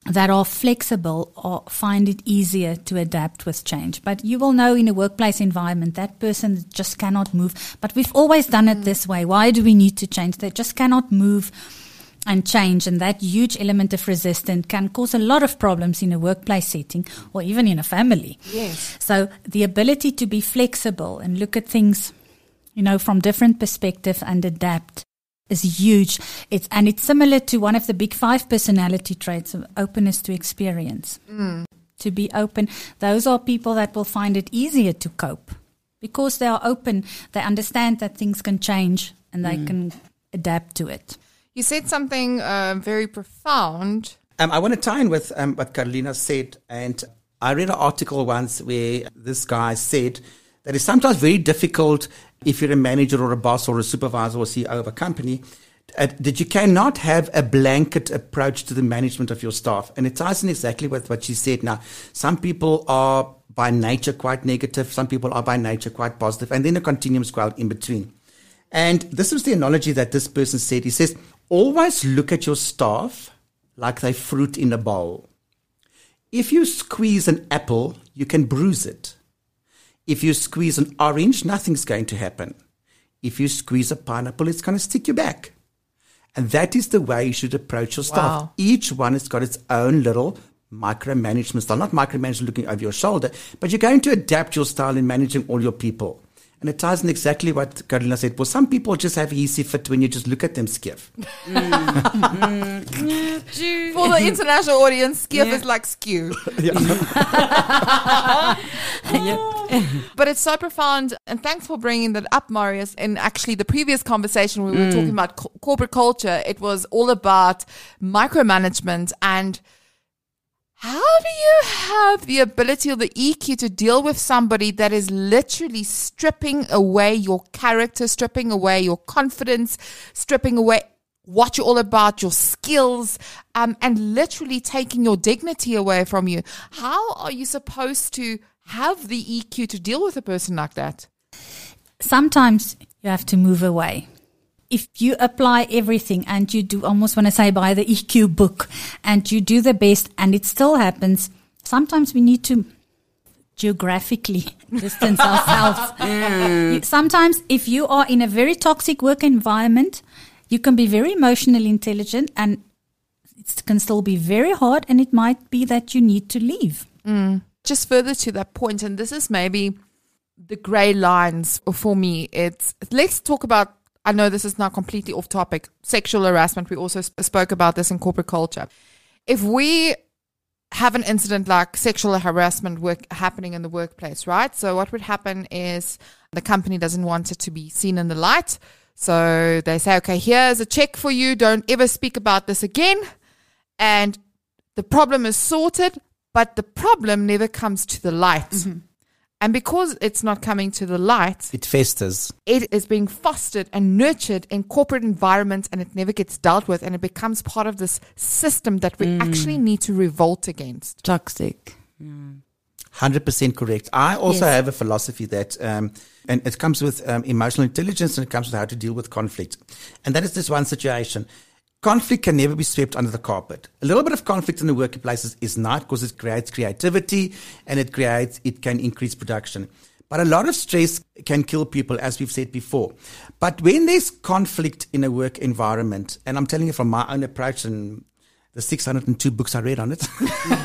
that are flexible or find it easier to adapt with change. But you will know in a workplace environment that person just cannot move. But we've always done it this way. Why do we need to change? They just cannot move and change. And that huge element of resistance can cause a lot of problems in a workplace setting or even in a family. Yes. So the ability to be flexible and look at things, you know, from different perspectives and adapt is huge. It's and it's similar to one of the big five personality traits of openness to experience. Mm. To be open. Those are people that will find it easier to cope because they are open. They understand that things can change and they mm. can adapt to it. You said something uh, very profound. Um, I want to tie in with um, what Carolina said. And I read an article once where this guy said that it's sometimes very difficult if you're a manager or a boss or a supervisor or C E O of a company, uh, that you cannot have a blanket approach to the management of your staff. And it ties in exactly with what she said. Now, some people are by nature quite negative. Some people are by nature quite positive. And then a continuum is quite in between. And this was the analogy that this person said. He says, always look at your staff like they're fruit in a bowl. If you squeeze an apple, you can bruise it. If you squeeze an orange, nothing's going to happen. If you squeeze a pineapple, it's going to stick you back. And that is the way you should approach your staff. Wow. Each one has got its own little micromanagement style. Not micromanagement looking over your shoulder, but you're going to adapt your style in managing all your people. And it ties in exactly what Carolina said. Well, some people just have easy fit when you just look at them, Skiff. Mm. mm. For the international audience, Skiff Yeah. is like skew. Yeah. But it's so profound. And thanks for bringing that up, Marius. In actually the previous conversation, we were Mm. talking about co- corporate culture. It was all about micromanagement and how do you have the ability or the E Q to deal with somebody that is literally stripping away your character, stripping away your confidence, stripping away what you're all about, your skills, um, and literally taking your dignity away from you? How are you supposed to have the E Q to deal with a person like that? Sometimes you have to move away. If you apply everything and you do almost want to say by the E Q book and you do the best and it still happens, sometimes we need to geographically distance ourselves. You- Sometimes if you are in a very toxic work environment, you can be very emotionally intelligent and it can still be very hard and it might be that you need to leave. Just further to that point, and this is maybe the gray lines for me, it's let's talk about, I know this is now completely off topic, sexual harassment. We also sp- spoke about this in corporate culture. If we have an incident like sexual harassment work happening in the workplace, right? So what would happen is the company doesn't want it to be seen in the light. So they say, okay, here's a check for you. Don't ever speak about this again. And the problem is sorted, but the problem never comes to the light. Mm-hmm. And because it's not coming to the light, It festers. it is being fostered and nurtured in corporate environments and it never gets dealt with. And it becomes part of this system that we actually need to revolt against. Toxic. one hundred percent correct. I also Yes. have a philosophy that, um, and it comes with um, emotional intelligence and it comes with how to deal with conflict. And that is this one situation. Conflict can never be swept under the carpet. A little bit of conflict in the workplace is, is not, because it creates creativity and it creates, it can increase production. But a lot of stress can kill people, as we've said before. But when there's conflict in a work environment, and I'm telling you from my own approach and the six hundred two books I read on it,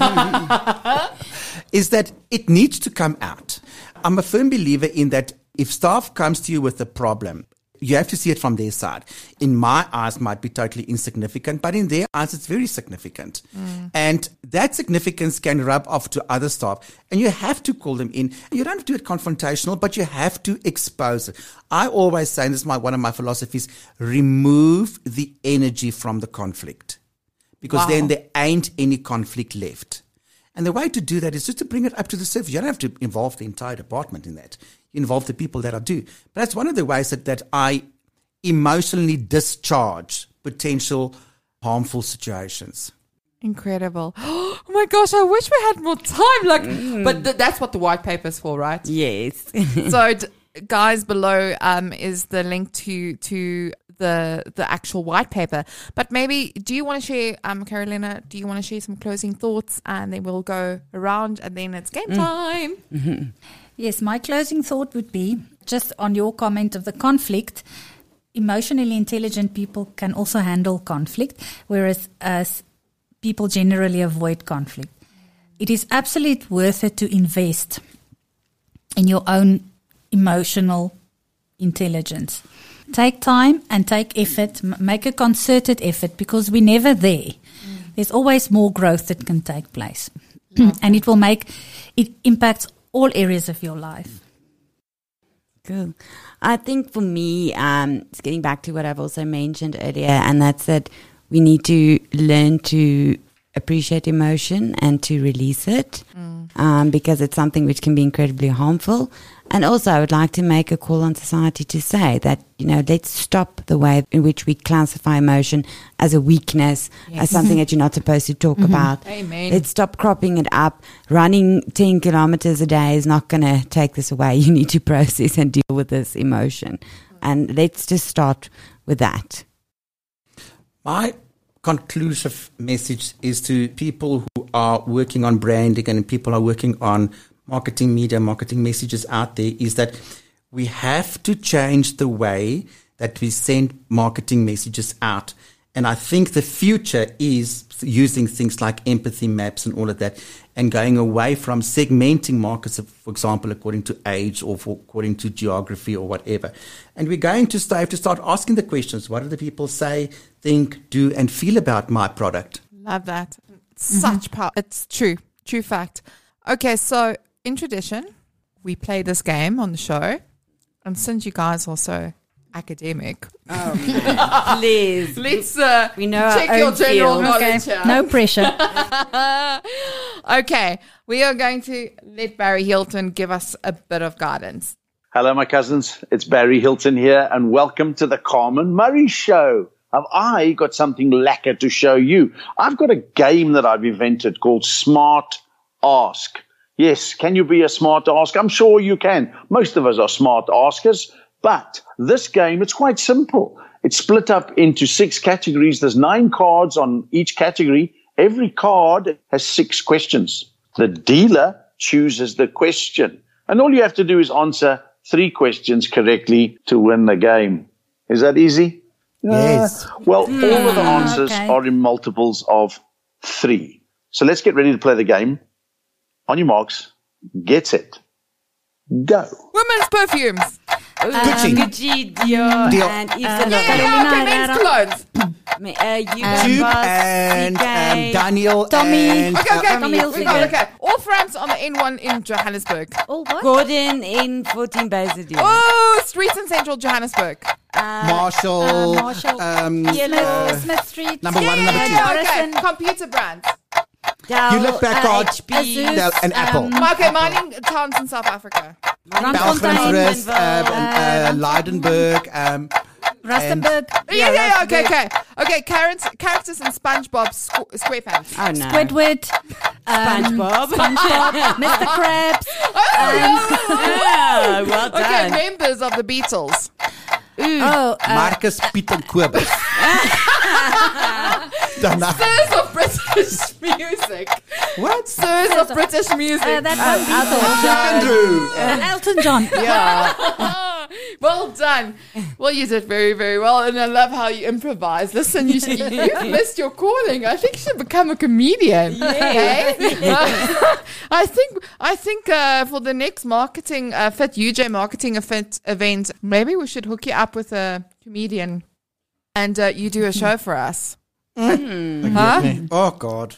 is that it needs to come out. I'm a firm believer in that if staff comes to you with a problem, you have to see it from their side. In my eyes, it might be totally insignificant, but in their eyes, it's very significant. Mm. And that significance can rub off to other staff. And you have to call them in. You don't have to do it confrontational, but you have to expose it. I always say, and this is my, one of my philosophies, remove the energy from the conflict. Because Wow. then there ain't any conflict left. And the way to do that is just to bring it up to the surface. You don't have to involve the entire department in that. You involve the people that I do. But that's one of the ways that, that I emotionally discharge potential harmful situations. Incredible. Oh my gosh, I wish we had more time. Like, But th- that's what the white paper is for, right? Yes. So, d- guys, below um, is the link to to the the actual white paper. But maybe, do you want to share, um, Carolina, do you want to share some closing thoughts, and then we'll go around and then it's game time. Mm-hmm. Yes, my closing thought would be, just on your comment of the conflict, emotionally intelligent people can also handle conflict, whereas as people generally avoid conflict. It is absolutely worth it to invest in your own emotional intelligence. Take time and take effort, m- make a concerted effort, because we're never there. Mm. There's always more growth that can take place. And it will make, it impacts all areas of your life. Cool. I think for me, um, it's getting back to what I've also mentioned earlier, and that's that we need to learn to appreciate emotion and to release it, mm. um, because it's something which can be incredibly harmful. And also, I would like to make a call on society to say that, you know, let's stop the way in which we classify emotion as a weakness, yes. as something that you're not supposed to talk mm-hmm. about. Amen. Let's stop cropping it up. Running ten kilometers a day is not going to take this away. You need to process and deal with this emotion. And let's just start with that. My conclusive message is to people who are working on branding and people who are working on marketing media, marketing messages out there, is that we have to change the way that we send marketing messages out. And I think the future is using things like empathy maps and all of that, and going away from segmenting markets, for example, according to age or for, according to geography or whatever. And we're going to start, have to start asking the questions. What do the people say, think, do, and feel about my product? Love that. It's mm-hmm. such power. It's true. True fact. Okay, so in tradition, we play this game on the show. And since you guys are so academic, oh, please, let's uh, we know check our your own general field. knowledge Okay. here. No pressure. Okay, we are going to let Barry Hilton give us a bit of guidance. Hello, my cousins. It's Barry Hilton here, and welcome to the Carmen Murray Show. Have I got something lacquer to show you? I've got a game that I've invented called Smart Ask. Yes, can you be a smart ask? I'm sure you can. Most of us are smart askers, but this game, it's quite simple. It's split up into six categories. There's nine cards on each category. Every card has six questions. The dealer chooses the question, and all you have to do is answer three questions correctly to win the game. Is that easy? Yes. Uh, well, mm, all of the answers okay. are in multiples of three. So let's get ready to play the game. On your marks, get set, go. Women's perfumes. Um, Gucci. Gucci, Dior, Dior. and Yves Yeah, Saint yeah, yeah, okay, men's clothes. Laurent. Uh, Hugo Jude Boss, and C K. um, Daniel Tommy. and Okay, okay, Tommy we got, Hilfiger. okay. All France on the N one in Johannesburg. All what? Gordon in fourteen Basel. Oh, streets in central Johannesburg. Uh, Marshall, Uh, Marshall. um, Smith, uh, Smith Street. number one and Yeah, number two. yeah, okay. Morrison. Computer brands. Dell, Hewlett Packard, H P, Asus. Dell, and Apple. Um, Okay, mining towns in South Africa. Belfast, Randfontein, uh, uh, Leidenburg, um, Rustenburg. Yeah, yeah, yeah. Okay, okay, okay. Characters, characters in SpongeBob Squ- SquarePants. Oh no. Squidward. Um, SpongeBob. SpongeBob. Mister Krabs. Yeah, well Okay, done. members of the Beatles. Oh, uh, Marcus Piet and Kobus. Daarna- Sirs of British music. What? Sirs of British music. uh, that one Andrew. Beatle. Uh, Elton John. Yeah. Well done. Well, you did very, very well, and I love how you improvise. Listen, you should, you've missed your calling. I think you should become a comedian. Okay? I think I think uh, for the next marketing uh, Fit U J marketing event, event, maybe we should hook you up with a comedian, and uh, you do a show for us. Mm. Huh? Oh, God.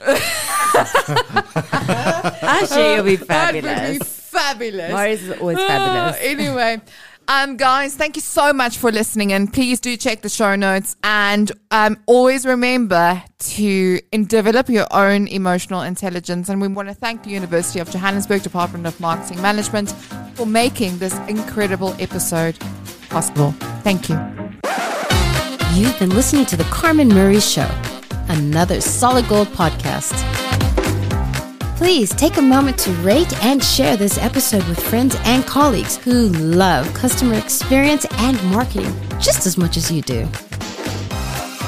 I'm sure you'll be That would be fabulous. fabulous. Morris is always fabulous. Uh, anyway, um, guys, thank you so much for listening, and please do check the show notes, and um, always remember to in develop your own emotional intelligence. And we want to thank the University of Johannesburg Department of Marketing Management for making this incredible episode possible. Thank you. You've been listening to The Carmen Murray Show, another Solid Gold podcast. Please take a moment to rate and share this episode with friends and colleagues who love customer experience and marketing just as much as you do.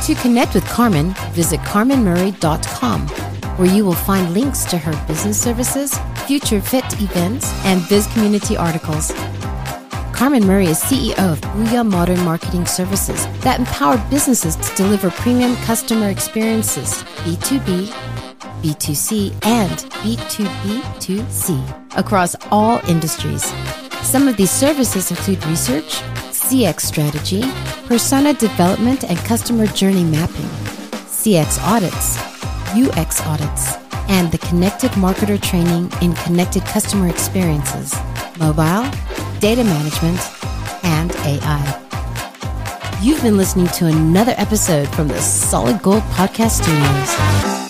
To connect with Carmen, visit carmen murray dot com, where you will find links to her business services, Future Fit events, and Biz Community articles. Carmen Murray is C E O of Booyah Modern Marketing Services that empower businesses to deliver premium customer experiences, B two B, B two C, and B two B two C across all industries. Some of these services include research, C X strategy, persona development and customer journey mapping, C X audits, U X audits, and the connected marketer training in connected customer experiences, mobile, data management, and A I. You've been listening to another episode from the Solid Gold Podcast Studios.